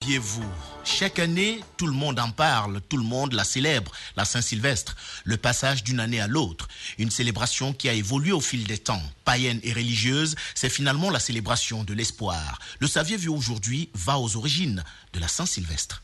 saviez-vous? Chaque année, tout le monde en parle, tout le monde la célèbre, la Saint-Sylvestre, le passage d'une année à l'autre. Une célébration qui a évolué au fil des temps. Païenne et religieuse, c'est finalement la célébration de l'espoir. Le saviez-vous aujourd'hui va aux origines de la Saint-Sylvestre.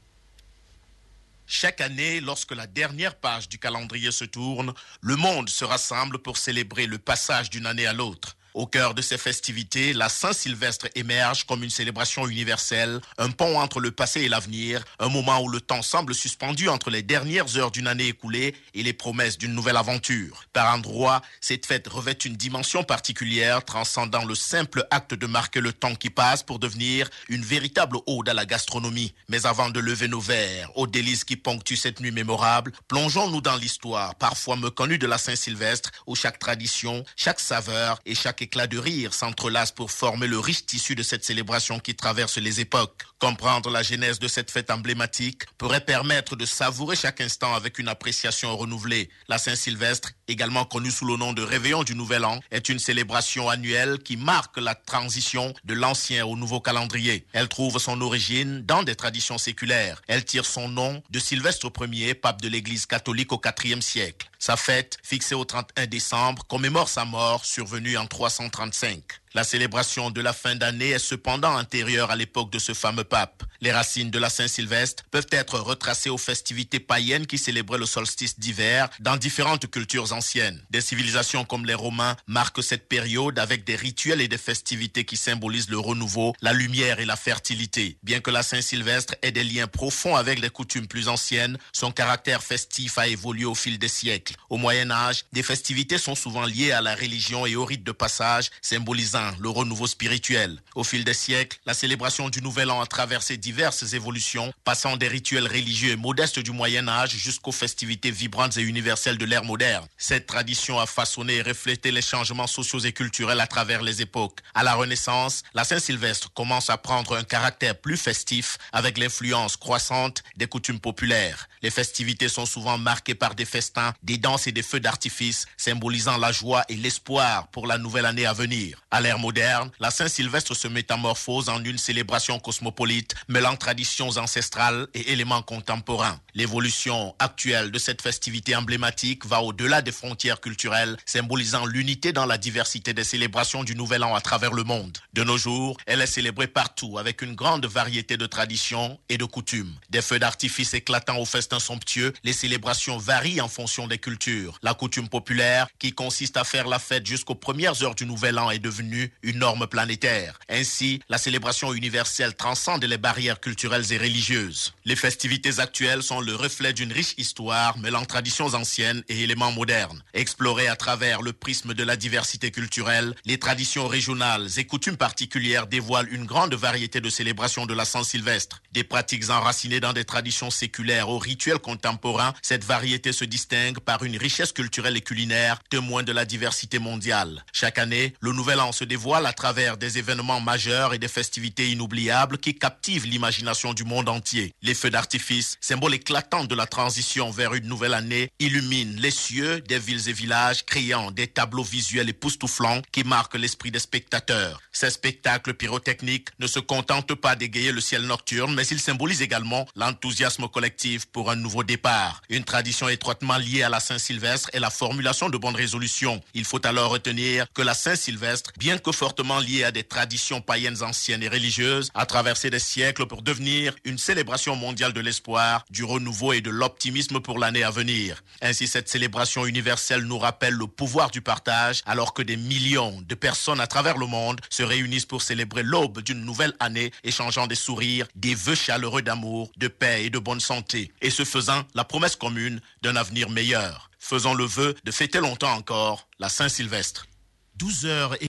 Chaque année, lorsque la dernière page du calendrier se tourne, le monde se rassemble pour célébrer le passage d'une année à l'autre. Au cœur de ces festivités, la Saint-Sylvestre émerge comme une célébration universelle, un pont entre le passé et l'avenir, un moment où le temps semble suspendu entre les dernières heures d'une année écoulée et les promesses d'une nouvelle aventure. Par endroits, cette fête revêt une dimension particulière, transcendant le simple acte de marquer le temps qui passe pour devenir une véritable ode à la gastronomie. Mais avant de lever nos verres aux délices qui ponctuent cette nuit mémorable, plongeons-nous dans l'histoire, parfois méconnue de la Saint-Sylvestre, où chaque tradition, chaque saveur et chaque éclat de rire s'entrelacent pour former le riche tissu de cette célébration qui traverse les époques. Comprendre la genèse de cette fête emblématique pourrait permettre de savourer chaque instant avec une appréciation renouvelée. La Saint-Sylvestre, également connue sous le nom de Réveillon du Nouvel An, est une célébration annuelle qui marque la transition de l'ancien au nouveau calendrier. Elle trouve son origine dans des traditions séculaires. Elle tire son nom de Sylvestre Ier, pape de l'Église catholique au IVe siècle. Sa fête, fixée au 31 décembre, commémore sa mort survenue en 335. La célébration de la fin d'année est cependant antérieure à l'époque de ce fameux pape. Les racines de la Saint-Sylvestre peuvent être retracées aux festivités païennes qui célébraient le solstice d'hiver dans différentes cultures anciennes. Des civilisations comme les Romains marquent cette période avec des rituels et des festivités qui symbolisent le renouveau, la lumière et la fertilité. Bien que la Saint-Sylvestre ait des liens profonds avec les coutumes plus anciennes, son caractère festif a évolué au fil des siècles. Au Moyen-Âge, des festivités sont souvent liées à la religion et au rite de passage, symbolisant le renouveau spirituel. Au fil des siècles, la célébration du Nouvel An a traversé diverses évolutions, passant des rituels religieux et modestes du Moyen-Âge jusqu'aux festivités vibrantes et universelles de l'ère moderne. Cette tradition a façonné et reflété les changements sociaux et culturels à travers les époques. À la Renaissance, la Saint-Sylvestre commence à prendre un caractère plus festif avec l'influence croissante des coutumes populaires. Les festivités sont souvent marquées par des festins, des danses et des feux d'artifice, symbolisant la joie et l'espoir pour la nouvelle année à venir. À l'ère moderne, la Saint-Sylvestre se métamorphose en une célébration cosmopolite, mêlant traditions ancestrales et éléments contemporains. L'évolution actuelle de cette festivité emblématique va au-delà des frontières culturelles, symbolisant l'unité dans la diversité des célébrations du Nouvel An à travers le monde. De nos jours, elle est célébrée partout avec une grande variété de traditions et de coutumes. Des feux d'artifice éclatants aux festins somptueux, les célébrations varient en fonction des cultures. La coutume populaire, qui consiste à faire la fête jusqu'aux premières heures du Nouvel An, est devenue une norme planétaire. Ainsi, la célébration universelle transcende les barrières culturelles et religieuses. Les festivités actuelles sont le reflet d'une riche histoire mêlant traditions anciennes et éléments modernes. Explorées à travers le prisme de la diversité culturelle, les traditions régionales et coutumes particulières dévoilent une grande variété de célébrations de la Saint-Sylvestre. Des pratiques enracinées dans des traditions séculaires aux rituels contemporains, cette variété se distingue par une richesse culturelle et culinaire, témoin de la diversité mondiale. Chaque année, le Nouvel An se dévoile à travers des événements majeurs et des festivités inoubliables qui captivent l'imagination du monde entier. Les feux d'artifice, symbole éclatant de la transition vers une nouvelle année, illuminent les cieux des villes et villages, créant des tableaux visuels époustouflants qui marquent l'esprit des spectateurs. Ces spectacles pyrotechniques ne se contentent pas d'égayer le ciel nocturne, mais ils symbolisent également l'enthousiasme collectif pour un nouveau départ. Une tradition étroitement liée à la Saint-Sylvestre est la formulation de bonnes résolutions. Il faut alors retenir que la Saint-Sylvestre, bien que fortement liée à des traditions païennes anciennes et religieuses, a traversé des siècles pour devenir une célébration mondiale de l'espoir, du renouveau et de l'optimisme pour l'année à venir. Ainsi, cette célébration universelle nous rappelle le pouvoir du partage, alors que des millions de personnes à travers le monde se réunissent pour célébrer l'aube d'une nouvelle année, échangeant des sourires, des vœux chaleureux d'amour, de paix et de bonne santé. Et ce faisant, la promesse commune d'un avenir meilleur. Faisons le vœu de fêter longtemps encore la Saint-Sylvestre. 12h